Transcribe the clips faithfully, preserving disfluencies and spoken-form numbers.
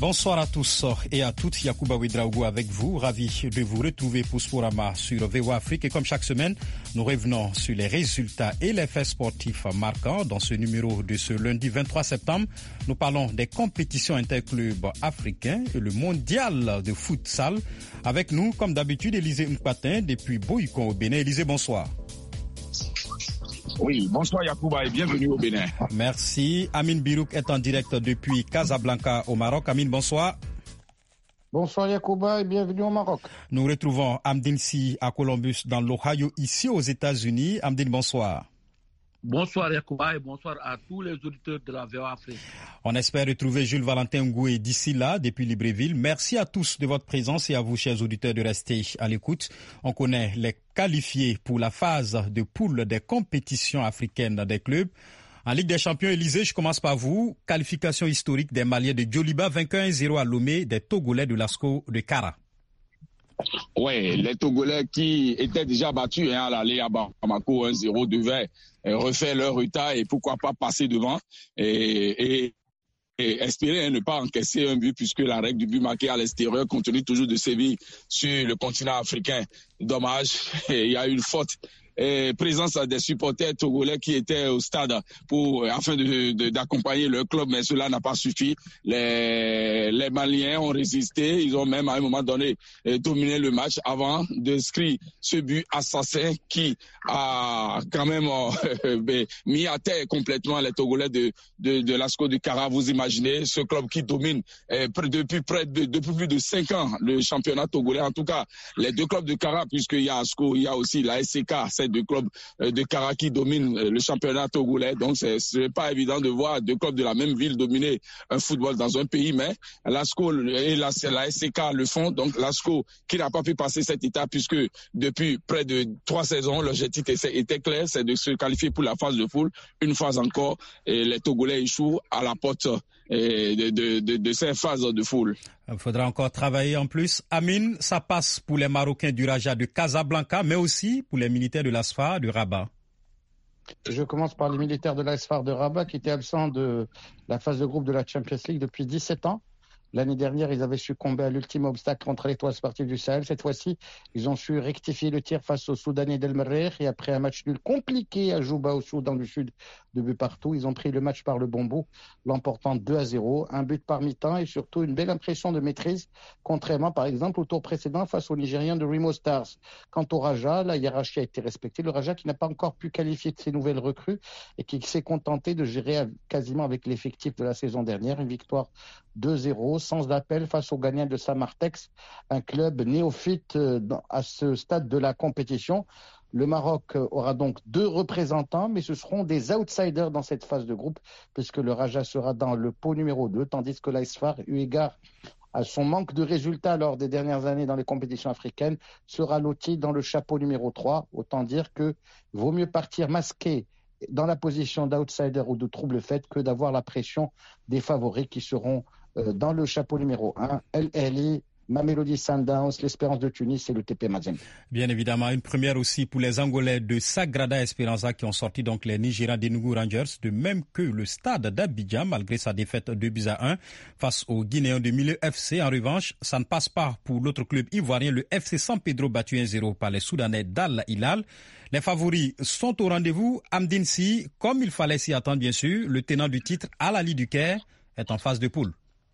Bonsoir à tous et à toutes, Yacouba Ouedraogo avec vous, ravi de vous retrouver pour Sporama sur V O A Afrique et comme chaque semaine, nous revenons sur les résultats et les faits sportifs marquants. Dans ce numéro de ce lundi vingt-trois septembre, nous parlons des compétitions interclubs africains et le mondial de futsal. Avec nous, comme d'habitude, Élisée Mpatin depuis Boycon au Bénin. Élisée, bonsoir. Oui, bonsoir Yacouba et bienvenue au Bénin. Merci. Amine Birouk est en direct depuis Casablanca au Maroc. Amine, bonsoir. Bonsoir Yacouba et bienvenue au Maroc. Nous retrouvons Amdine Si à Columbus dans l'Ohio, ici aux États-Unis. Amdine, bonsoir. Bonsoir Yacouba et bonsoir à tous les auditeurs de la V O A Afrique. On espère retrouver Jules Valentin Ngoué d'ici là, depuis Libreville. Merci à tous de votre présence et à vous, chers auditeurs, de rester à l'écoute. On connaît les qualifiés pour la phase de poule des compétitions africaines des clubs. En Ligue des Champions, Élysée, je commence par vous. Qualification historique des Maliens de Djoliba, vainqueur un zéro à Lomé des Togolais de l'ASCO de Kara. Oui, les Togolais qui étaient déjà battus hein, à l'aller à Bamako un zéro devaient refaire leur retard et pourquoi pas passer devant et, et, et espérer hein, ne pas encaisser un but puisque la règle du but marqué à l'extérieur continue toujours de sévir sur le continent africain. Dommage, il y a eu une faute. Et présence des supporters togolais qui étaient au stade pour afin de, de, d'accompagner leur club, mais cela n'a pas suffi. Les, les Maliens ont résisté, ils ont même à un moment donné dominé le match avant d'inscrire ce but assassin qui a quand même euh, mis à terre complètement les Togolais de, de, de l'ASCO du Kara. Vous imaginez ce club qui domine euh, depuis près de depuis plus de cinq ans le championnat togolais. En tout cas, les deux clubs de Kara, puisqu'il y a ASCO, il y a aussi la S C K, deux clubs de Kara qui dominent le championnat togolais. Donc, c'est, c'est pas évident de voir deux clubs de la même ville dominer un football dans un pays, mais l'ASCO et la, la S C K le font. Donc, l'ASCO qui n'a pas pu passer cette étape puisque depuis près de trois saisons, l'objectif était clair, c'est de se qualifier pour la phase de poule. Une phase encore, et les Togolais échouent à la porte de, de, de, de ces phases de foule. Il faudra encore travailler en plus. Amine, ça passe pour les Marocains du Raja de Casablanca, mais aussi pour les militaires de l'Asfar de Rabat. Je commence par les militaires de l'Asfar de Rabat qui étaient absents de la phase de groupe de la Champions League depuis dix-sept ans. L'année dernière, ils avaient succombé à l'ultime obstacle contre l'Étoile sportive du Sahel. Cette fois-ci, ils ont su rectifier le tir face aux Soudanais d'El Merreikh et après un match nul compliqué à Juba au Soudan du Sud, de but partout, ils ont pris le match par le bon bout, l'emportant deux à zéro, un but par mi-temps et surtout une belle impression de maîtrise, contrairement par exemple au tour précédent face aux Nigériens de Remo Stars. Quant au Raja, la hiérarchie a été respectée. Le Raja qui n'a pas encore pu qualifier de ses nouvelles recrues et qui s'est contenté de gérer quasiment avec l'effectif de la saison dernière, une victoire deux zéro, sans appel face aux gagnants de Samartex, un club néophyte à ce stade de la compétition. Le Maroc aura donc deux représentants, mais ce seront des outsiders dans cette phase de groupe, puisque le Raja sera dans le pot numéro deux, tandis que l'Asfar, eu égard à son manque de résultats lors des dernières années dans les compétitions africaines, sera loti dans le chapeau numéro trois. Autant dire que vaut mieux partir masqué dans la position d'outsider ou de trouble faite que d'avoir la pression des favoris qui seront dans le chapeau numéro un, El Ahly, Mamelodi Sundowns, l'Espérance de Tunis et le T P Mazembe. Bien évidemment, une première aussi pour les Angolais de Sagrada Esperanza qui ont sorti donc les Nigérians d'Enugu Rangers, de même que le stade d'Abidjan malgré sa défaite deux buts à un face aux Guinéens de Milieu F C. En revanche, ça ne passe pas pour l'autre club ivoirien, le F C San Pedro, battu un zéro par les Soudanais d'Al Hilal. Les favoris sont au rendez-vous. Amdine Si, comme il fallait s'y attendre bien sûr, le tenant du titre Al Ahly du Caire est en phase de poule.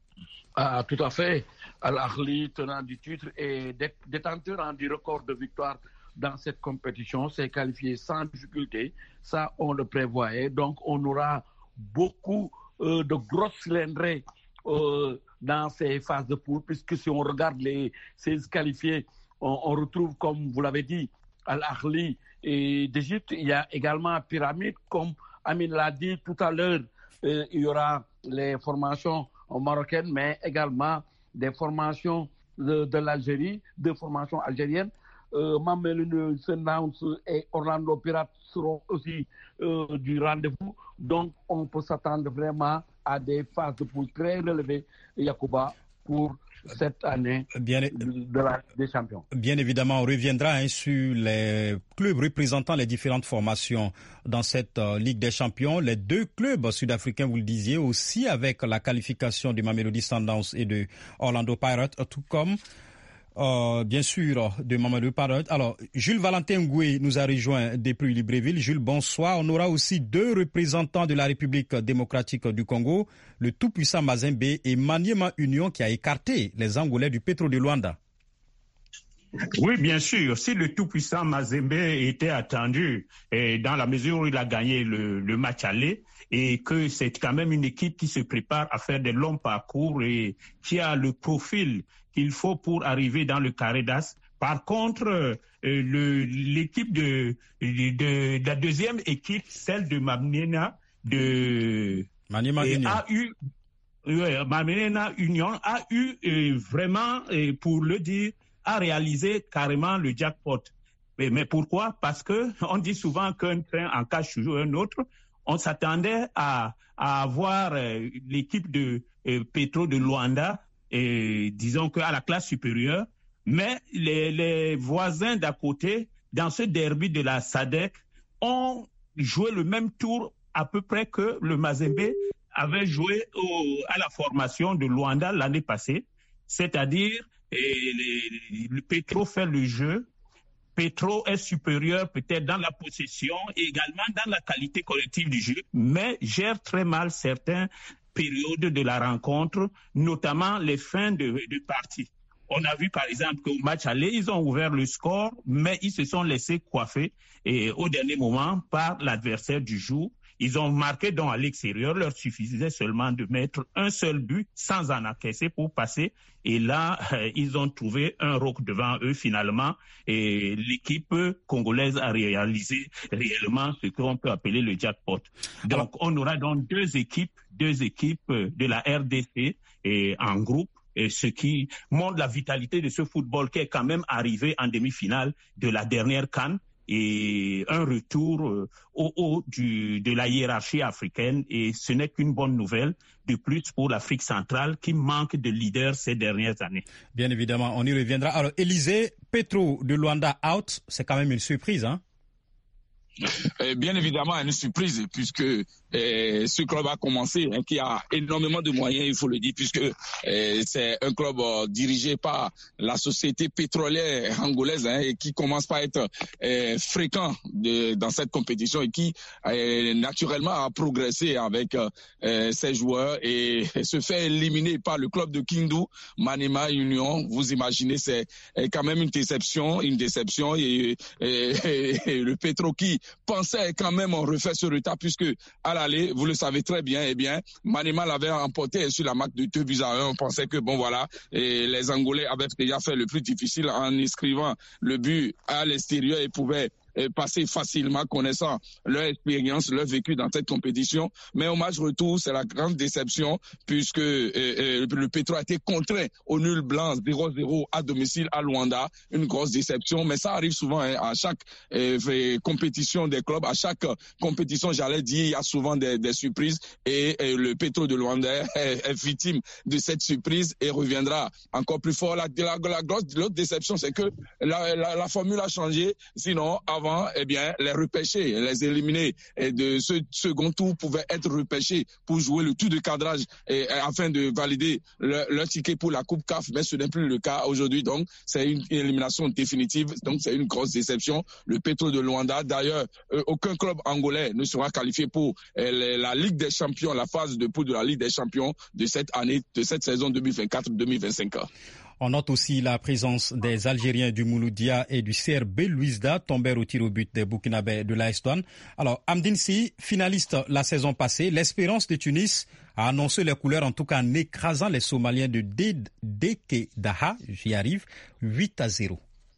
Ah, tout à fait. Al Ahly, tenant du titre et détenteur du record de victoire dans cette compétition, s'est qualifié sans difficulté. Ça, on le prévoyait. Donc, on aura beaucoup euh, de grosses cylindrées euh, dans ces phases de poule, puisque si on regarde les seize qualifiés, on, on retrouve, comme vous l'avez dit, Al Ahly et d'Égypte. Il y a également Pyramide, comme Amine l'a dit tout à l'heure, euh, il y aura les formations marocaines, mais également des formations de, de l'Algérie, deux formations algériennes. Euh, Mamelodi Sundowns et Orlando Pirates seront aussi euh, du rendez-vous. Donc, on peut s'attendre vraiment à des phases de poule très relevées, Yacouba, pour cette année bien, de la des champions. Bien évidemment, on reviendra hein, sur les clubs représentant les différentes formations dans cette euh, Ligue des Champions. Les deux clubs sud-africains, vous le disiez, aussi avec la qualification du Mamelodi Sundowns et de Orlando Pirates, tout comme Euh, bien sûr, de Mamadou Parot. Alors, Jules Valentin Ngoué nous a rejoint depuis Libreville. Jules, bonsoir. On aura aussi deux représentants de la République démocratique du Congo, le tout-puissant Mazembe et Maniema Union qui a écarté les Angolais du Petro de Luanda. Oui, bien sûr. Si le tout-puissant Mazembe était attendu, et dans la mesure où il a gagné le, le match aller, et que c'est quand même une équipe qui se prépare à faire des longs parcours et qui a le profil qu'il faut pour arriver dans le carré d'as. Par contre, euh, le, l'équipe de, de, de, de la deuxième équipe, celle de Maniema de Maniema Union, a eu euh, Maniema Union a eu euh, vraiment, euh, pour le dire, a réalisé carrément le jackpot. Mais, mais pourquoi? Parce que on dit souvent qu'un train en cache toujours un autre. On s'attendait à, à avoir euh, l'équipe de euh, Petro de Luanda, et disons qu'à la classe supérieure, mais les, les voisins d'à côté, dans ce derby de la S A D C, ont joué le même tour à peu près que le Mazembe avait joué au, à la formation de Luanda l'année passée, c'est-à-dire et les, le Petro fait le jeu. Petro est supérieur peut-être dans la possession et également dans la qualité collective du jeu, mais gère très mal certaines périodes de la rencontre, notamment les fins de, de partie. On a vu par exemple qu'au match aller, ils ont ouvert le score, mais ils se sont laissés coiffer et, au dernier moment par l'adversaire du jour. Ils ont marqué donc à l'extérieur, leur suffisait seulement de mettre un seul but sans en encaisser pour passer. Et là, euh, ils ont trouvé un roc devant eux finalement. Et l'équipe congolaise a réalisé réellement ce qu'on peut appeler le jackpot. Donc, on aura donc deux équipes, deux équipes de la R D C et en groupe. Et ce qui montre la vitalité de ce football qui est quand même arrivé en demi-finale de la dernière CAN. Et un retour euh, au haut du, de la hiérarchie africaine. Et ce n'est qu'une bonne nouvelle de plus pour l'Afrique centrale qui manque de leaders ces dernières années. Bien évidemment, on y reviendra. Alors, Élysée, Petro de Luanda out, c'est quand même une surprise, hein? Euh, bien évidemment, une surprise, puisque euh, ce club a commencé, hein, qui a énormément de moyens, il faut le dire, puisque euh, c'est un club euh, dirigé par la société pétrolière angolaise, hein, et qui commence par être euh, fréquent de, dans cette compétition et qui euh, naturellement a progressé avec euh, ses joueurs et se fait éliminer par le club de Kindu, Maniema Union. Vous imaginez, c'est euh, quand même une déception, une déception et, et, et, et le Petro qui pensait quand même on refait ce retard puisque à l'aller, vous le savez très bien, eh bien, Maniema l'avait emporté sur la marque de deux buts à un. On pensait que bon voilà, et les Angolais avaient déjà fait le plus difficile en inscrivant le but à l'extérieur et pouvaient passer facilement, connaissant leur expérience, leur vécu dans cette compétition. Mais au match retour, c'est la grande déception puisque euh, euh, le Petro a été contraint au nul blanc zéro zéro à domicile à Luanda. Une grosse déception, mais ça arrive souvent, hein, à chaque euh, compétition des clubs, à chaque compétition, j'allais dire, il y a souvent des, des surprises et, et le Petro de Luanda est, est victime de cette surprise et reviendra encore plus fort. La, la, la grosse l'autre déception, c'est que la, la, la formule a changé, sinon avant, eh bien, les repêchés, les éliminés de ce second tour pouvaient être repêchés pour jouer le tour de cadrage et, afin de valider leur, leur ticket pour la Coupe C A F, mais ce n'est plus le cas aujourd'hui. Donc, c'est une élimination définitive. Donc, c'est une grosse déception. Le Petro de Luanda, d'ailleurs, euh, aucun club angolais ne sera qualifié pour euh, la Ligue des Champions, la phase de poule de la Ligue des Champions de cette année, de cette saison deux mille vingt-quatre deux mille vingt-cinq. On note aussi la présence des Algériens du Mouloudia et du C R B Louisda, tombèrent au tir au but des Burkinabés de l'A S Douanes. Alors, Amdine Sy, finaliste la saison passée, l'Espérance de Tunis a annoncé les couleurs, en tout cas en écrasant les Somaliens de Deke Daha, j'y arrive, huit à zéro.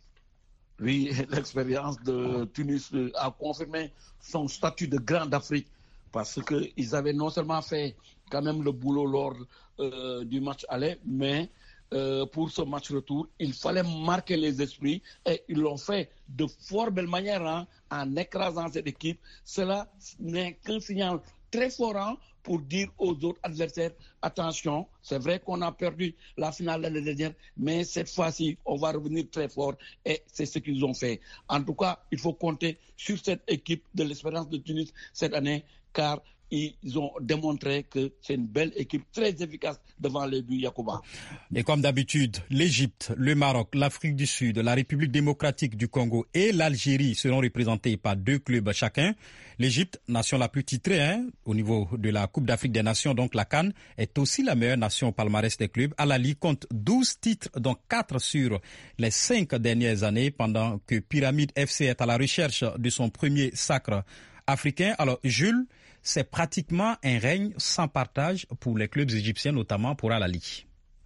Oui, l'expérience de Tunis a confirmé son statut de grande Afrique parce qu'ils avaient non seulement fait quand même le boulot lors euh, du match aller, mais Euh, pour ce match retour, il fallait marquer les esprits et ils l'ont fait de fort belle manière, hein, en écrasant cette équipe. Cela n'est qu'un signal très fort hein, pour dire aux autres adversaires, attention, c'est vrai qu'on a perdu la finale l'année dernière, mais cette fois-ci, on va revenir très fort et c'est ce qu'ils ont fait. En tout cas, il faut compter sur cette équipe de l'Espérance de Tunis cette année, car ils ont démontré que c'est une belle équipe très efficace devant les buts Yacouba. Et comme d'habitude, l'Égypte, le Maroc, l'Afrique du Sud, la République démocratique du Congo et l'Algérie seront représentés par deux clubs chacun. L'Égypte, nation la plus titrée hein, au niveau de la Coupe d'Afrique des Nations, donc la CAN, est aussi la meilleure nation au palmarès des clubs. Al Ahly compte douze titres, dont quatre sur les cinq dernières années, pendant que Pyramide F C est à la recherche de son premier sacre africain. Alors, Jules, c'est pratiquement un règne sans partage pour les clubs égyptiens, notamment pour Al Ahly.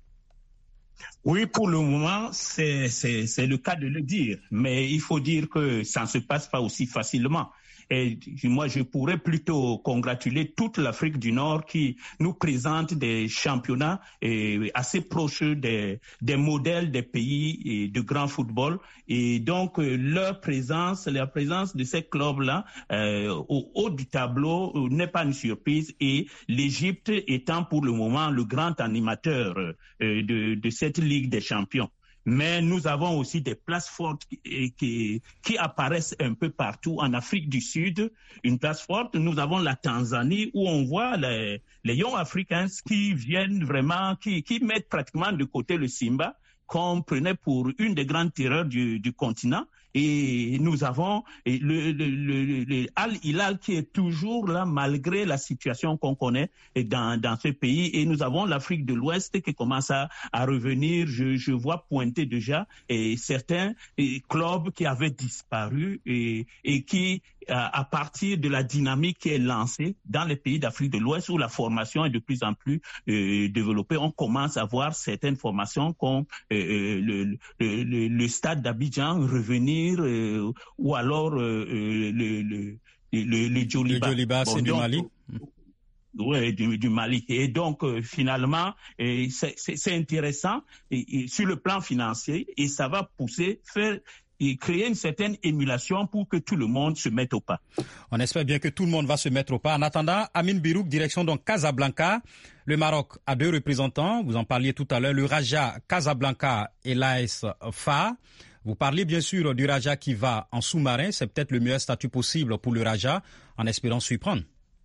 Oui, pour le moment, c'est, c'est, c'est le cas de le dire. Mais il faut dire que ça ne se passe pas aussi facilement. Et moi, je pourrais plutôt congratuler toute l'Afrique du Nord qui nous présente des championnats assez proches des, des modèles des pays de grand football. Et donc, leur présence, la présence de ces clubs-là euh, au haut du tableau n'est pas une surprise. Et l'Égypte étant pour le moment le grand animateur euh, de, de cette Ligue des champions. Mais nous avons aussi des places fortes qui, qui, qui apparaissent un peu partout. En Afrique du Sud, une place forte, nous avons la Tanzanie où on voit les, les Young Africans qui viennent vraiment, qui, qui mettent pratiquement de côté le Simba, qu'on prenait pour une des grandes terreurs du, du continent. Et nous avons le, le, le, le Al-Hilal qui est toujours là malgré la situation qu'on connaît dans, dans ce pays. Et nous avons l'Afrique de l'Ouest qui commence à, à revenir. Je, je vois pointer déjà et certains et clubs qui avaient disparu et, et qui, à, à partir de la dynamique qui est lancée dans les pays d'Afrique de l'Ouest où la formation est de plus en plus euh, développée, on commence à voir certaines formations comme euh, le, le, le, le stade d'Abidjan revenir Euh, ou alors euh, le, le, le, le Djoliba. Le Djoliba, bon, c'est du Mali. Oui, du, du Mali. Et donc, euh, finalement, et c'est, c'est, c'est intéressant et, et sur le plan financier et ça va pousser, faire et créer une certaine émulation pour que tout le monde se mette au pas. On espère bien que tout le monde va se mettre au pas. En attendant, Amine Birouk, direction donc Casablanca. Le Maroc a deux représentants, vous en parliez tout à l'heure, le Raja Casablanca et l'A S F A. Vous parlez bien sûr du Raja qui va en sous-marin, c'est peut-être le meilleur statut possible pour le Raja, en espérant surprendre.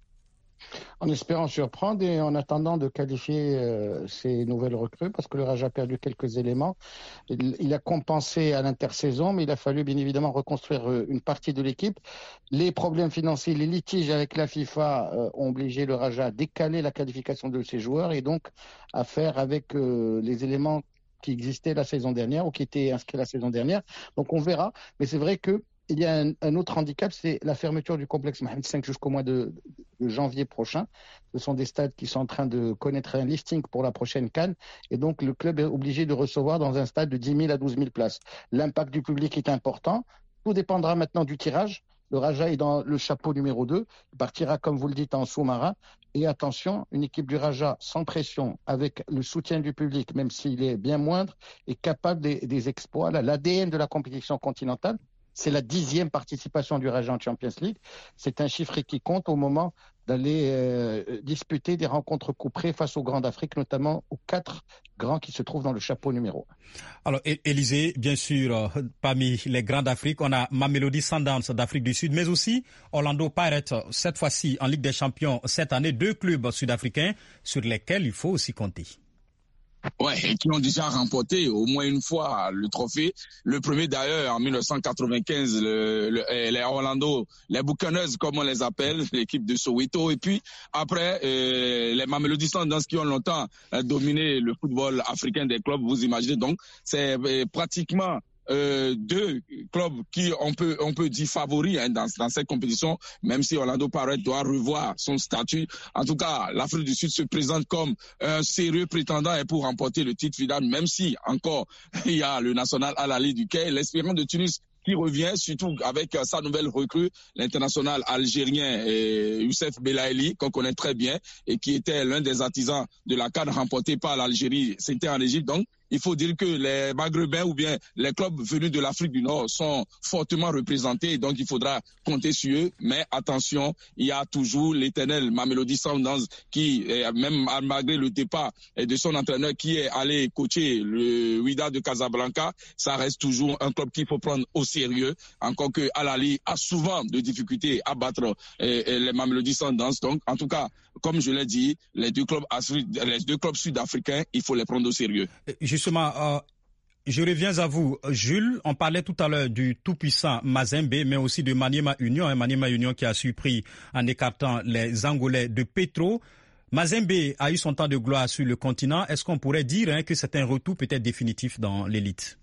En espérant surprendre et en attendant de qualifier euh, ces nouvelles recrues, parce que le Raja a perdu quelques éléments. Il, il a compensé à l'intersaison, mais il a fallu bien évidemment reconstruire euh, une partie de l'équipe. Les problèmes financiers, les litiges avec la FIFA euh, ont obligé le Raja à décaler la qualification de ses joueurs et donc à faire avec euh, les éléments qui existaient la saison dernière ou qui étaient inscrits la saison dernière. Donc on verra, mais c'est vrai que il y a un, un autre handicap, c'est la fermeture du complexe Mohamed cinq jusqu'au mois de, de janvier prochain. Ce sont des stades qui sont en train de connaître un lifting pour la prochaine CAN et donc le club est obligé de recevoir dans un stade de dix mille à douze mille places. L'impact du public est important. Tout dépendra maintenant du tirage. Le Raja est dans le chapeau numéro deux. Il partira, comme vous le dites, en sous-marin. Et attention, une équipe du Raja sans pression, avec le soutien du public, même s'il est bien moindre, est capable des, des exploits. L'A D N de la compétition continentale, c'est la dixième participation du Raja en Champions League. C'est un chiffre qui compte au moment d'aller euh, disputer des rencontres couperées face aux grands d'Afrique, notamment aux quatre grands qui se trouvent dans le chapeau numéro un. Alors, Élisée, bien sûr, euh, parmi les grands d'Afrique, on a Mamelodi Sundowns d'Afrique du Sud, mais aussi Orlando Pirates, cette fois-ci en Ligue des Champions cette année, deux clubs sud-africains sur lesquels il faut aussi compter. Ouais, et qui ont déjà remporté au moins une fois le trophée. Le premier d'ailleurs en dix-neuf cent quatre-vingt-quinze, le, le, les Orlando, les Buccaneers comme on les appelle, l'équipe de Soweto. Et puis après, euh, les Mamelodi Sundowns qui ont longtemps euh, dominé le football africain des clubs. Vous imaginez donc, c'est euh, pratiquement Euh, deux clubs qui on peut on peut dire favoris hein, dans dans cette compétition, même si Orlando Pirates doit revoir son statut. En tout cas, l'Afrique du Sud se présente comme un sérieux prétendant et pour remporter le titre final, même si encore il y a le national Al Ahly du Caire, l'Espérance de Tunis qui revient, surtout avec euh, sa nouvelle recrue, l'international algérien euh, Youssef Belaïli, qu'on connaît très bien, et qui était l'un des artisans de la CAN remportée par l'Algérie, c'était en Égypte. Donc, il faut dire que les Maghrébins ou bien les clubs venus de l'Afrique du Nord sont fortement représentés, donc il faudra compter sur eux. Mais attention, il y a toujours l'éternel Mamelodi Sundowns qui, même malgré le départ de son entraîneur qui est allé coacher le Wydad de Casablanca, ça reste toujours un club qu'il faut prendre au sérieux, encore que Al Ahly a souvent de difficultés à battre les Mamelodi Sundowns. Donc, en tout cas, comme je l'ai dit, les deux clubs, les deux clubs sud-africains, il faut les prendre au sérieux. Justement, euh, je reviens à vous. Jules, on parlait tout à l'heure du tout-puissant Mazembe, mais aussi de Maniema Union, hein, Maniema Union qui a surpris en écartant les Angolais de Petro. Mazembe a eu son temps de gloire sur le continent. Est-ce qu'on pourrait dire hein, que c'est un retour peut-être définitif dans l'élite?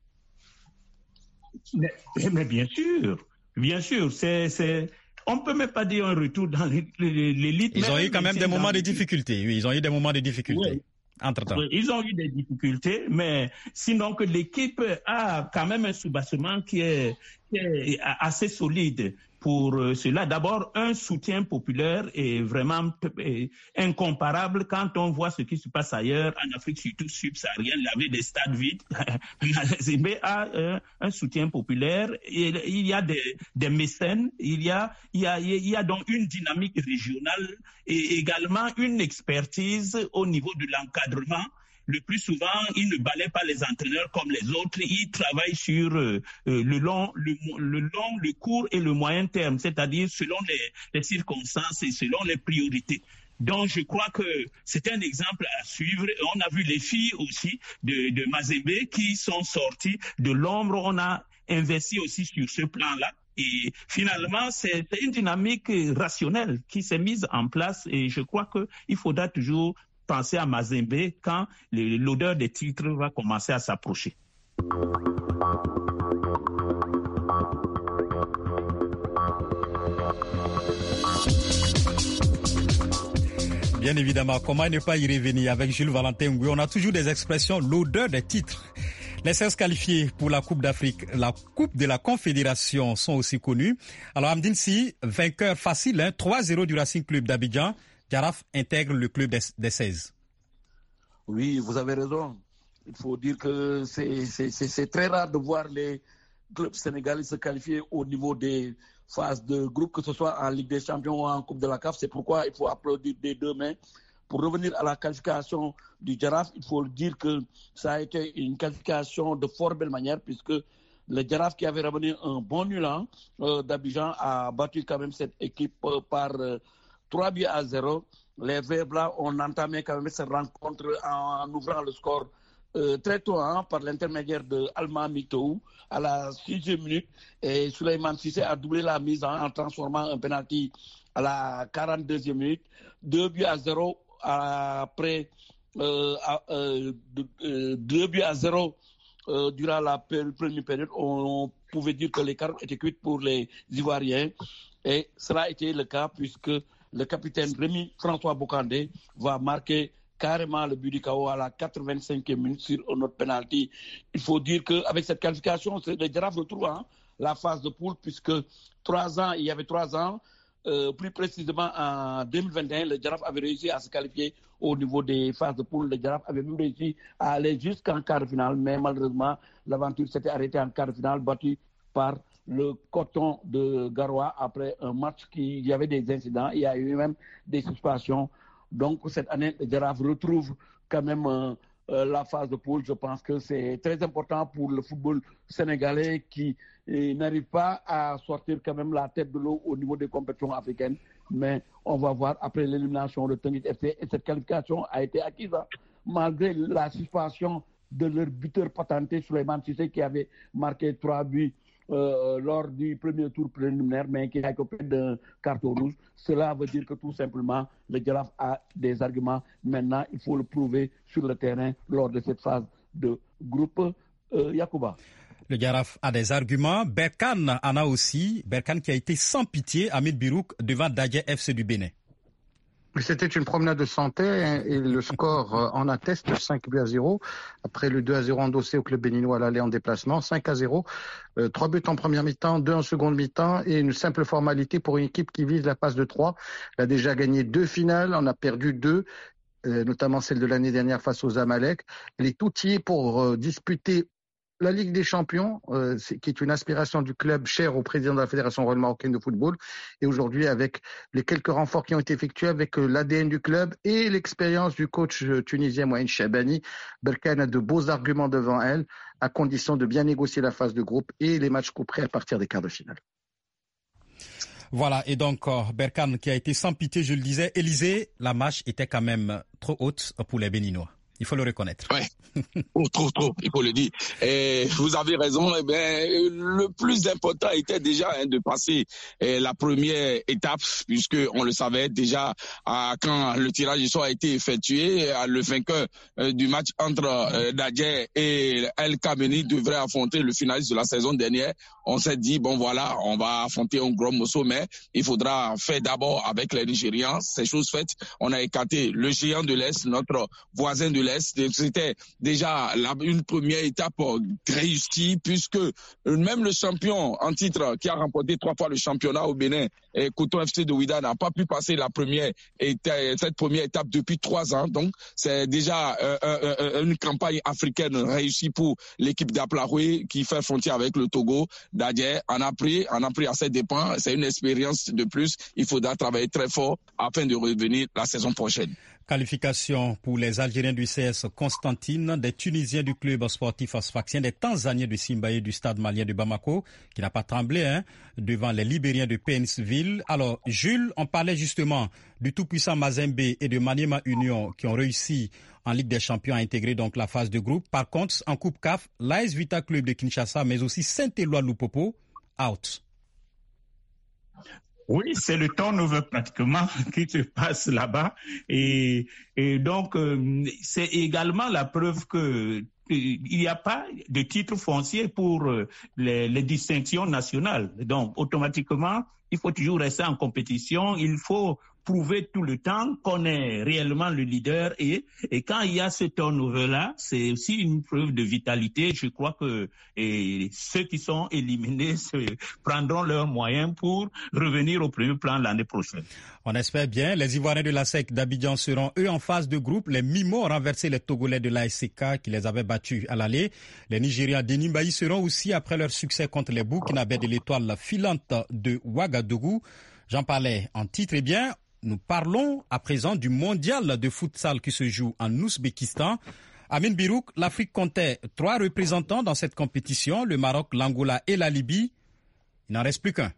mais, mais bien sûr, bien sûr, c'est... c'est... On ne peut même pas dire un retour dans l'élite. Ils ont eu quand même des moments de difficultés. Oui, ils ont eu des moments de difficultés. Oui. Entre-temps. Ils ont eu des difficultés, mais sinon que l'équipe a quand même un soubassement qui est, qui est assez solide pour cela. D'abord, un soutien populaire est vraiment incomparable quand on voit ce qui se passe ailleurs, en Afrique, surtout subsaharienne, il y avait des stades vides. Mazembe a un, un soutien populaire, il, il y a des, des mécènes, il y a, il, y a, il y a donc une dynamique régionale et également une expertise au niveau de l'encadrement. Le plus souvent, ils ne balaient pas les entraîneurs comme les autres. Ils travaillent sur euh, le long, le, le long, le court et le moyen terme, c'est-à-dire selon les, les circonstances et selon les priorités. Donc, je crois que c'est un exemple à suivre. On a vu les filles aussi de, de Mazembe qui sont sorties de l'ombre. On a investi aussi sur ce plan-là. Et finalement, c'est une dynamique rationnelle qui s'est mise en place. Et je crois qu'il faudra toujours penser à Mazembe quand l'odeur des titres va commencer à s'approcher. Bien évidemment, comment ne pas y revenir avec Jules Valentin Ngoué? On a toujours des expressions, l'odeur des titres. Les seize qualifiés pour la Coupe d'Afrique, la Coupe de la Confédération sont aussi connus. Alors Amdine Si, vainqueur facile, hein, trois zéro du Racing Club d'Abidjan. Jaraf intègre le club des, des seize. Oui, vous avez raison. Il faut dire que c'est très rare de voir les clubs sénégalais se qualifier au niveau des phases de groupe, que ce soit en Ligue des Champions ou en Coupe de la C A F. C'est pourquoi il faut applaudir des deux mains. Pour revenir à la qualification du Jaraf, il faut dire que ça a été une qualification de fort belle manière, puisque le Jaraf, qui avait ramené un bon nul euh, d'Abidjan, a battu quand même cette équipe euh, par euh, trois buts à zéro. Les Verts Blancs ont entamé quand même cette rencontre en, en ouvrant le score euh, très tôt hein, par l'intermédiaire de Alma Mitou à la sixième minute. Et Souleymane Cissé a doublé la mise en, en transformant un penalty à la quarante-deuxième minute. Deux buts à zéro après euh, euh, euh, deux buts à zéro euh, durant la première période. On, on pouvait dire que les cartes étaient cuites pour les Ivoiriens. Et cela a été le cas puisque le capitaine Rémi François Bocandé va marquer carrément le but du K O à la quatre-vingt-cinquième minute sur un autre penalty. Il faut dire qu'avec cette qualification, le Jaraf retrouve hein, la phase de poule, puisque trois ans, il y avait trois ans, euh, plus précisément en deux mille vingt et un, le Jaraf avait réussi à se qualifier au niveau des phases de poule. Le Jaraf avait même réussi à aller jusqu'en quart de finale, mais malheureusement, l'aventure s'était arrêtée en quart de finale, battue par le Coton de Garoua après un match qui il y avait des incidents, il y a eu même des suspensions. Donc cette année, le Jaraf retrouve quand même euh, euh, la phase de poule. Je pense que c'est très important pour le football sénégalais qui euh, n'arrive pas à sortir quand même la tête de l'eau au niveau des compétitions africaines. Mais on va voir après l'élimination de Teungueth F C, et cette qualification a été acquise hein, malgré la suspension de leur buteur patenté, Souleymane Cissé, qui avait marqué trois buts Euh, lors du premier tour préliminaire, mais qui a écopé d'un carton rouge. Cela veut dire que tout simplement, le Jaraf a des arguments. Maintenant, il faut le prouver sur le terrain lors de cette phase de groupe. Euh, Yacouba. Le Jaraf a des arguments. Berkane en a aussi. Berkane qui a été sans pitié, Hamid Birouk, devant Dadje F C du Bénin. C'était une promenade de santé et le score en atteste, cinq buts à zéro. Après le deux à zéro endossé au club béninois à l'aller en déplacement, cinq à zéro. Euh, trois buts en première mi-temps, deux en seconde mi-temps et une simple formalité pour une équipe qui vise la passe de trois. Elle a déjà gagné deux finales, en a perdu deux. euh, notamment celle de l'année dernière face aux Zamalek. Elle est outillée pour euh, disputer la Ligue des Champions, euh, qui est une aspiration du club cher au président de la Fédération royale marocaine de football. Et aujourd'hui, avec les quelques renforts qui ont été effectués, avec euh, l'A D N du club et l'expérience du coach euh, tunisien Mohamed Chabani, Berkane a de beaux arguments devant elle, à condition de bien négocier la phase de groupe et les matchs couperés à partir des quarts de finale. Voilà, et donc euh, Berkane qui a été sans pitié, je le disais. Élysée, la marche était quand même trop haute pour les Béninois. Il faut le reconnaître. Ouais, oh, trop, trop, il faut le dire. Et vous avez raison. Eh bien, le plus important était déjà hein, de passer eh, la première étape, puisque on le savait déjà ah, quand le tirage du sort a été effectué, ah, le vainqueur euh, du match entre euh, Dadje et El Kameni devrait affronter le finaliste de la saison dernière. On s'est dit bon voilà, on va affronter un gros morceau, mais il faudra faire d'abord avec les Nigérians. C'est chose faite. On a écarté le géant de l'Est, notre voisin de l'Est. C'était déjà la, une première étape réussie, puisque même le champion en titre qui a remporté trois fois le championnat au Bénin, et Coton F C de Ouidah, n'a pas pu passer la première étape, cette première étape depuis trois ans. Donc c'est déjà euh, euh, une campagne africaine réussie pour l'équipe d'Aplaroué qui fait frontière avec le Togo. Dadje en a pris, en a pris à ses dépens. C'est une expérience de plus. Il faudra travailler très fort afin de revenir la saison prochaine. Qualification pour les Algériens du C S Constantine, des Tunisiens du club sportif Sfaxien, des Tanzaniens du Simbaye du stade malien de Bamako, qui n'a pas tremblé hein, devant les Libériens de Painsville. Alors, Jules, on parlait justement du tout-puissant Mazembe et de Maniema Union qui ont réussi en Ligue des Champions à intégrer donc la phase de groupe. Par contre, en Coupe C A F, l'A S Vita Club de Kinshasa, mais aussi Saint-Éloi Lupopo, out. Oui, c'est le turnover pratiquement qui se passe là-bas. Et, et donc, euh, c'est également la preuve que il n'y a pas de titre foncier pour les, les distinctions nationales. Donc, automatiquement, il faut toujours rester en compétition. Il faut prouver tout le temps qu'on est réellement le leader. Et, et quand il y a ce turnover-là, c'est aussi une preuve de vitalité. Je crois que et ceux qui sont éliminés se, prendront leurs moyens pour revenir au premier plan l'année prochaine. On espère bien. Les Ivoiriens de la S E C d'Abidjan seront, eux, en phase de groupe. Les Mimos ont renversé les Togolais de l'A S C K qui les avaient battus à l'aller. Les Nigérians d'Enimbaï seront aussi, après leur succès contre les Burkinabés de l'étoile filante de Ouagadougou. J'en parlais en titre. Eh bien, nous parlons à présent du mondial de futsal qui se joue en Ouzbékistan. Amin Birouk, l'Afrique comptait trois représentants dans cette compétition, le Maroc, l'Angola et la Libye. Il n'en reste plus qu'un.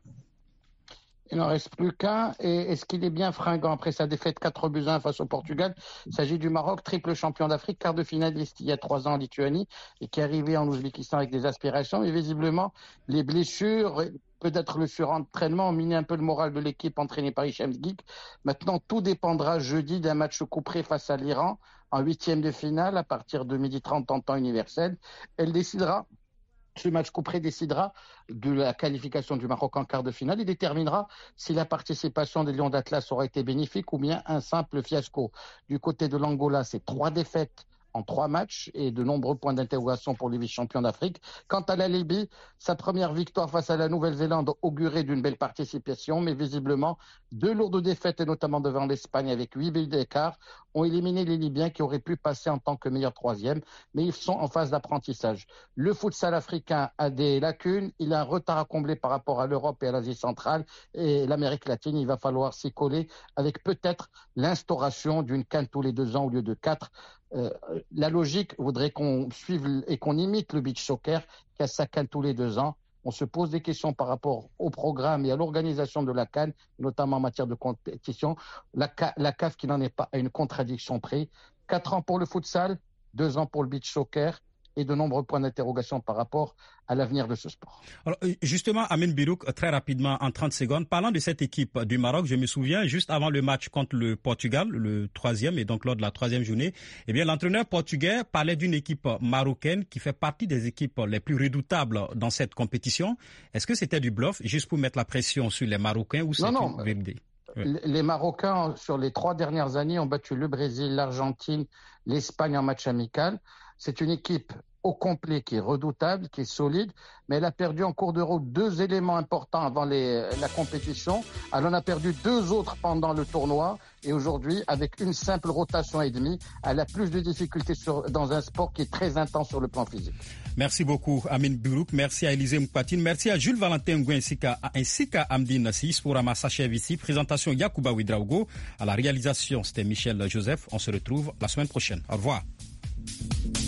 Il n'en reste plus qu'un. Et est-ce qu'il est bien fringant après sa défaite quatre buts à un face au Portugal? Il s'agit du Maroc, triple champion d'Afrique, quart de finaliste il y a trois ans en Lituanie et qui est arrivé en Ouzbékistan avec des aspirations. Et visiblement, les blessures, peut-être le surentraînement, ont miné un peu le moral de l'équipe entraînée par Hicham Zgik. Maintenant, tout dépendra jeudi d'un match couperé face à l'Iran en huitième de finale à partir de midi trente en temps universel. Elle décidera. Ce match couperé décidera de la qualification du Maroc en quart de finale. Il déterminera si la participation des Lions d'Atlas aura été bénéfique ou bien un simple fiasco. Du côté de l'Angola, c'est trois défaites en trois matchs et de nombreux points d'interrogation pour les vice-champions d'Afrique. Quant à la Libye, sa première victoire face à la Nouvelle-Zélande augurait d'une belle participation, mais visiblement, deux lourdes défaites, et notamment devant l'Espagne avec huit buts d'écart, ont éliminé les Libyens qui auraient pu passer en tant que meilleur troisième, mais ils sont en phase d'apprentissage. Le futsal africain a des lacunes, il a un retard à combler par rapport à l'Europe et à l'Asie centrale, et l'Amérique latine, il va falloir s'y coller avec peut-être l'instauration d'une CAN tous les deux ans au lieu de quatre. Euh, la logique voudrait qu'on suive et qu'on imite le beach soccer qui a sa CAN tous les deux ans. On se pose des questions par rapport au programme et à l'organisation de la CAN, notamment en matière de compétition. La, la C A F qui n'en est pas à une contradiction près. Quatre ans pour le futsal, deux ans pour le beach soccer et de nombreux points d'interrogation par rapport à l'avenir de ce sport. Alors, justement, Amin Birouk, très rapidement, en trente secondes, parlant de cette équipe du Maroc, je me souviens, juste avant le match contre le Portugal, le troisième, et donc lors de la troisième journée, eh bien, l'entraîneur portugais parlait d'une équipe marocaine qui fait partie des équipes les plus redoutables dans cette compétition. Est-ce que c'était du bluff, juste pour mettre la pression sur les Marocains, ou c'est une vérité? Oui. Les Marocains, sur les trois dernières années, ont battu le Brésil, l'Argentine, l'Espagne en match amical. C'est une équipe au complet, qui est redoutable, qui est solide, mais elle a perdu en cours de route deux éléments importants avant les, la compétition. Elle en a perdu deux autres pendant le tournoi, et aujourd'hui, avec une simple rotation et demie, elle a plus de difficultés sur, dans un sport qui est très intense sur le plan physique. Merci beaucoup, Amine Birouk. Merci à Élisée Moukpatine. Merci à Jules Valentin Ngouin ainsi qu'à, ainsi qu'à Amdine Nassis pour Amassa s'achève ici. Présentation Yacouba Ouidraogo. À la réalisation, c'était Michel Joseph. On se retrouve la semaine prochaine. Au revoir.